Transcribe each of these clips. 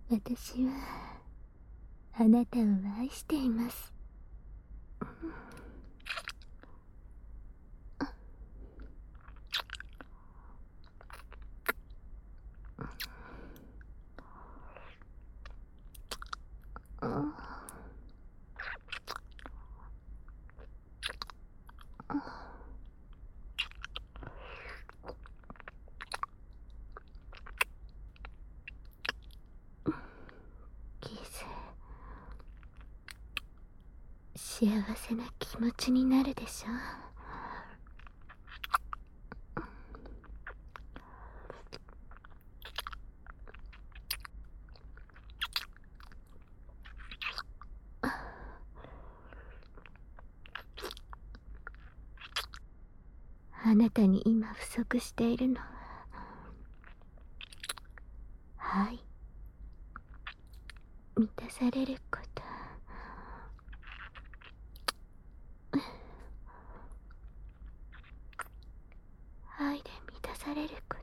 私はあなたを愛しています。キス、幸せな気持ちになるでしょ。あなたに今不足しているのは、はい、満たされること。愛で満たされること。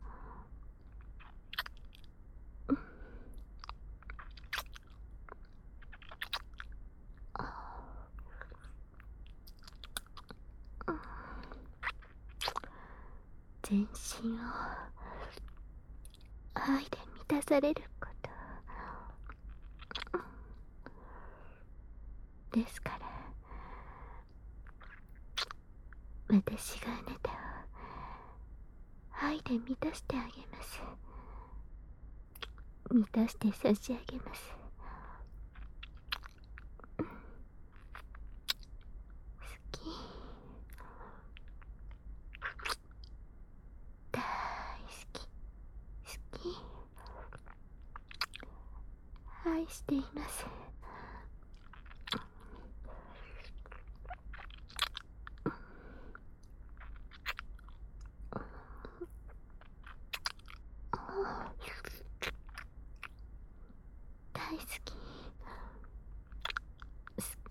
全身を愛で満たされること。ですから、私があなたを愛で満たしてあげます。満たして差し上げます。好き、大好き、好き、愛しています。大好き、好き、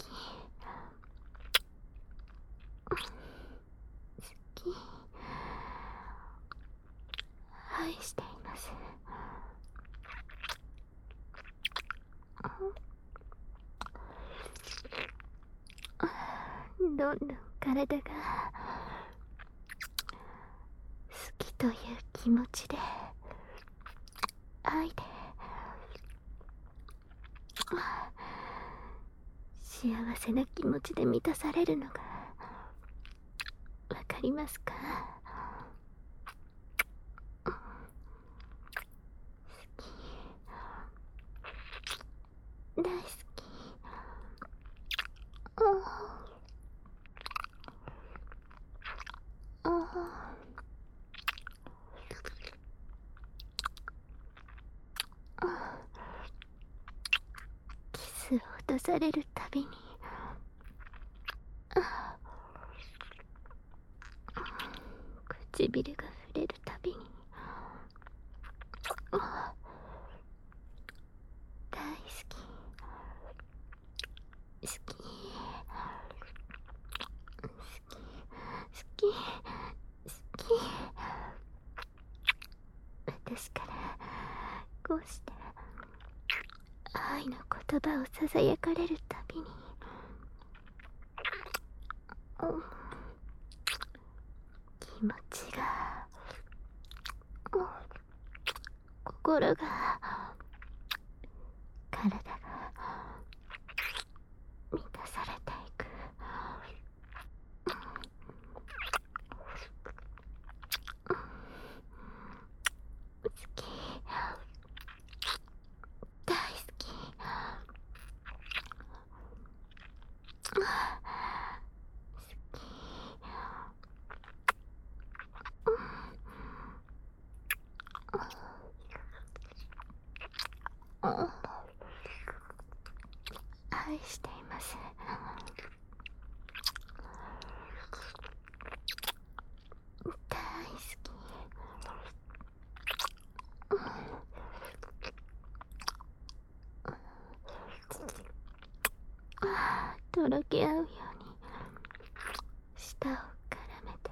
好き、愛しています。どんどん体が好きという気持ちで、愛で幸せな気持ちで満たされるのがわかりますか？好き、大好き。キスを出されるたびに、唇が触れるたびに、大好き、好き、好き、好き。私からこうして愛の言葉をささやかれるたびに、気持ちが、心が、体が満たされていく。好き、大好き。愛しています。大好き。とろけ合うように舌を絡めて、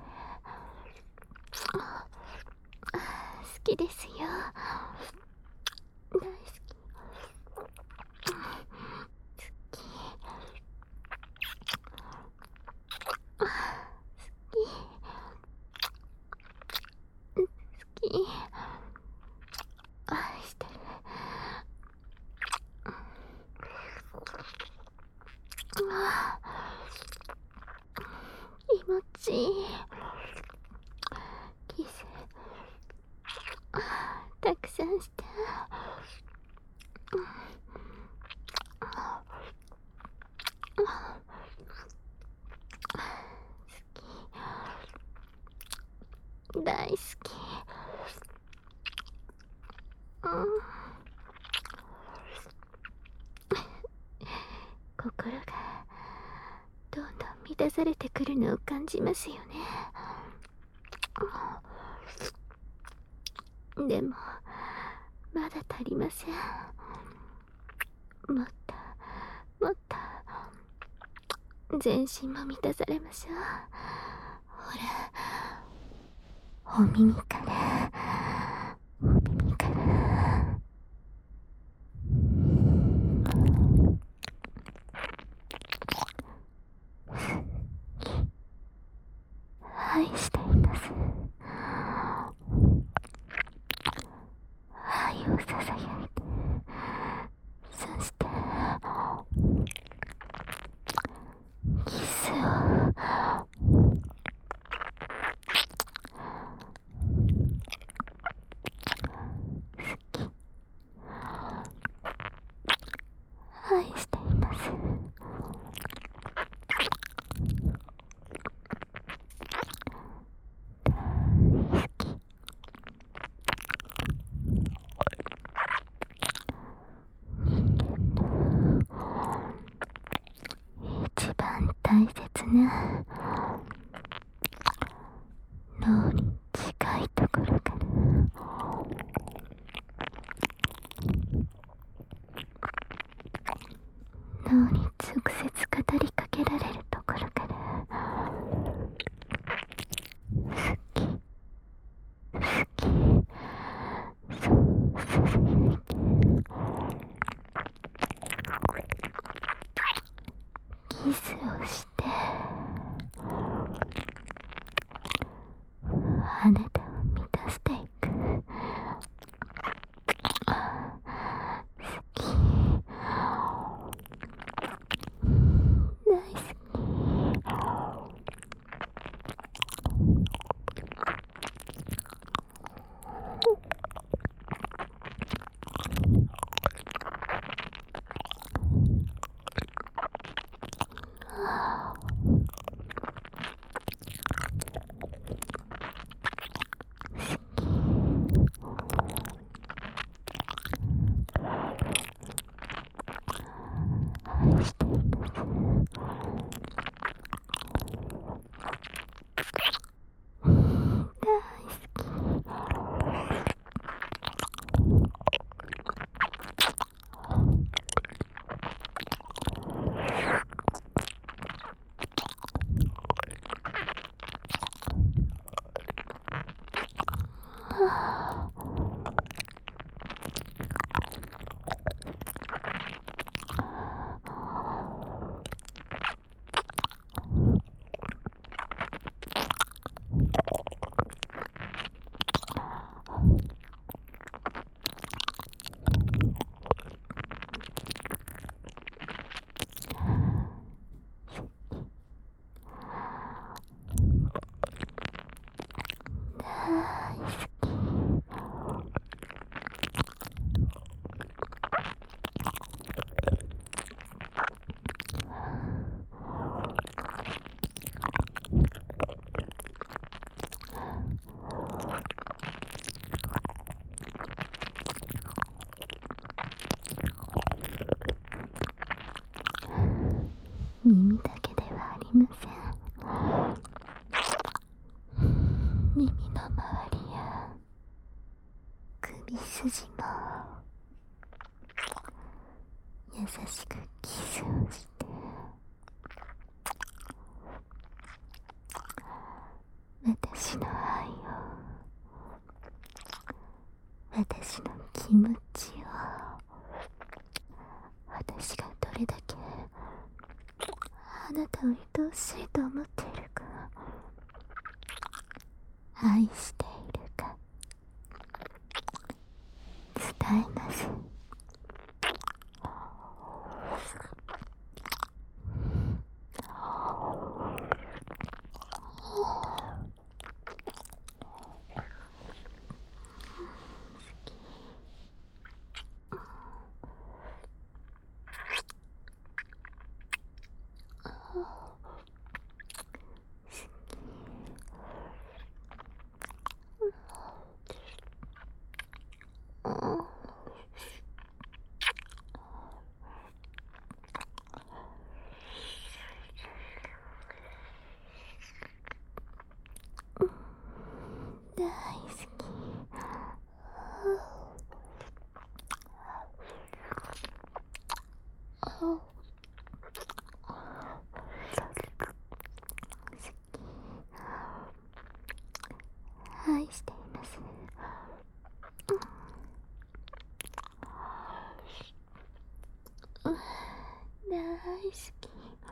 好きですよ。大好き。 持ちいい。キスたくさんして。大好き。心がどんどん満たされてくるのを感じますよね。でもまだ足りません。もっともっと全身も満たされましょう。ほら、お耳からお耳から愛しています。愛をささやいて、そしてキスを愛しています。一番大切な脳に近いところから脳に直接語りかけられるところから好き好きそうささやいてキスをしてあなたを満たしていく。好き大好き。愛しています。大好き。耳だけではありません。耳の周りや首筋も優しくキスをして私の愛を、私の気持ちを、私がどれだけあなたを愛おしいと思っているか、愛しているか伝えます。 愛しています。大好き。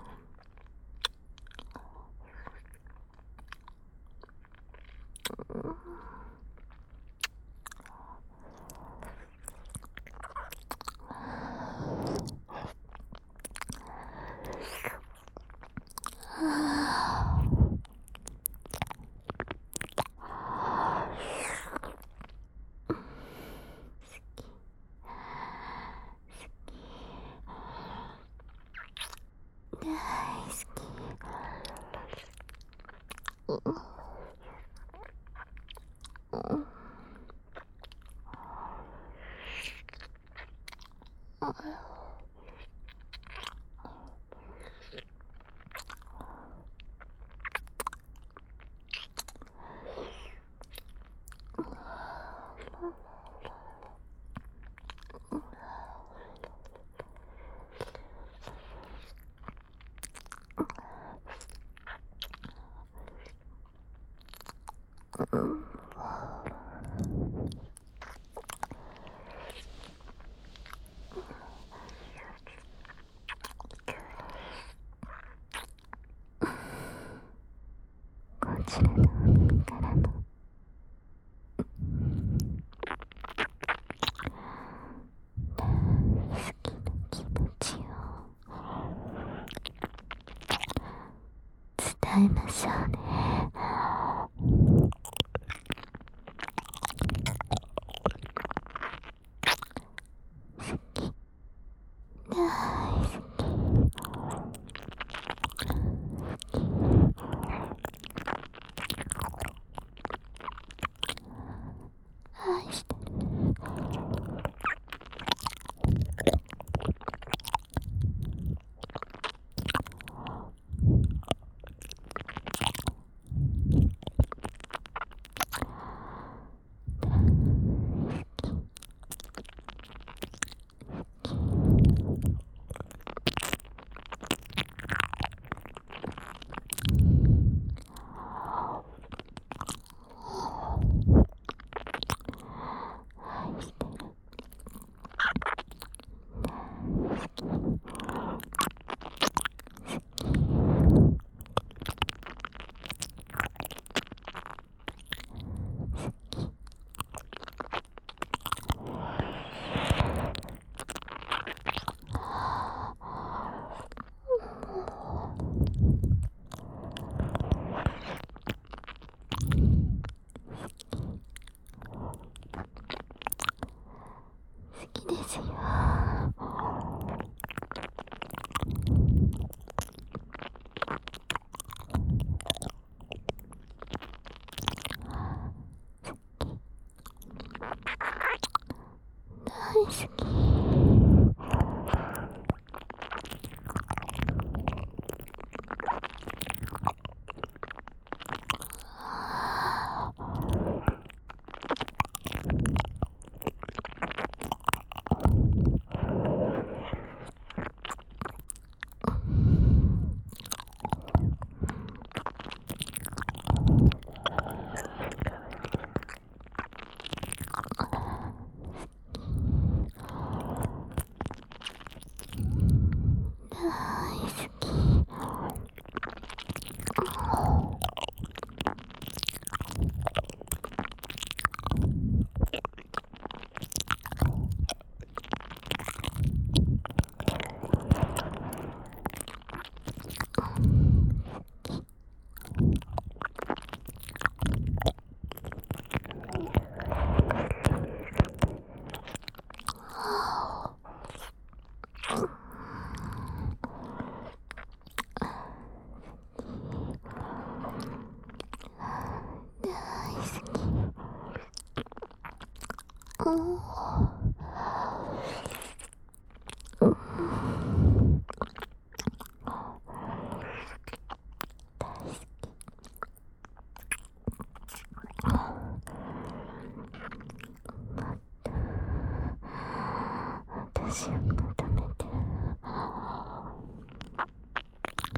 こちらの海からの大好きな気持ちを伝えましょうね。好き、大好き、愛してる。好きですよ。大好き。私を求めて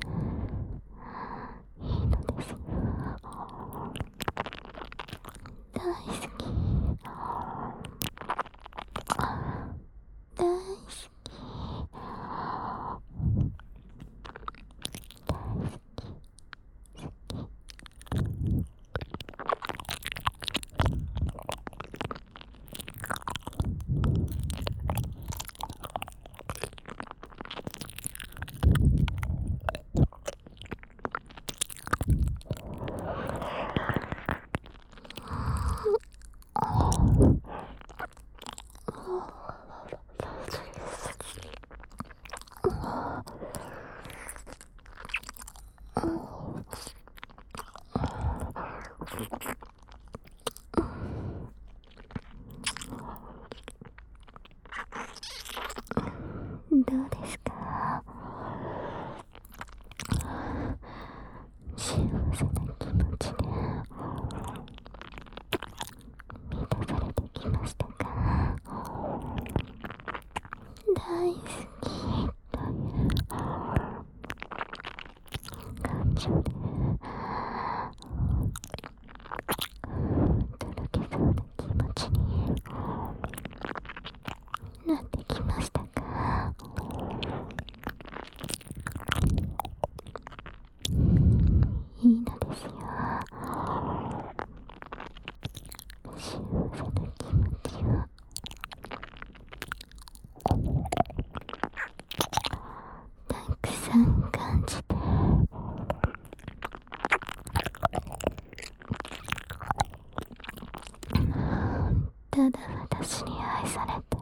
いいのですよ。 どうですか？幸せな気持ちで満たされてきましたか？大好きという感情で届けそうな気持ちになってきましたか？いいのですよ。幸せな気持ちをたくさん感じて、ただ私に愛されて、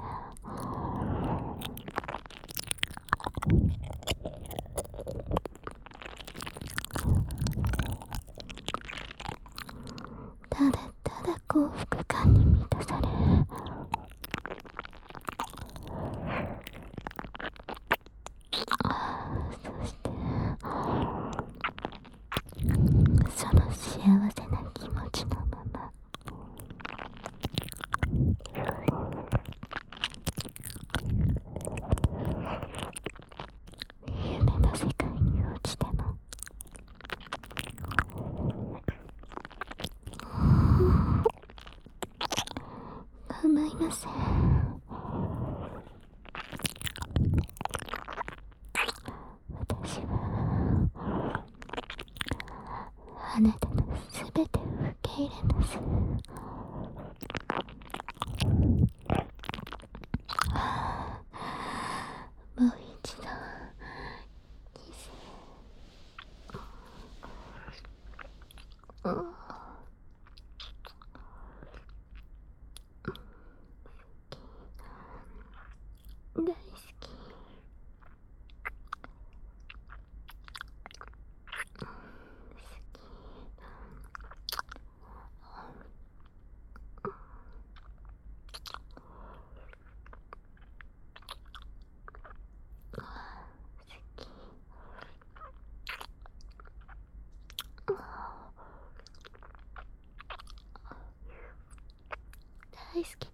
ただただ幸福感に満たされ、そしてその幸せな気持ちのまま夢の世界に落ちても構いません。私はあなたのすべてを受け入れます。もう一度キス。大好き。大好き。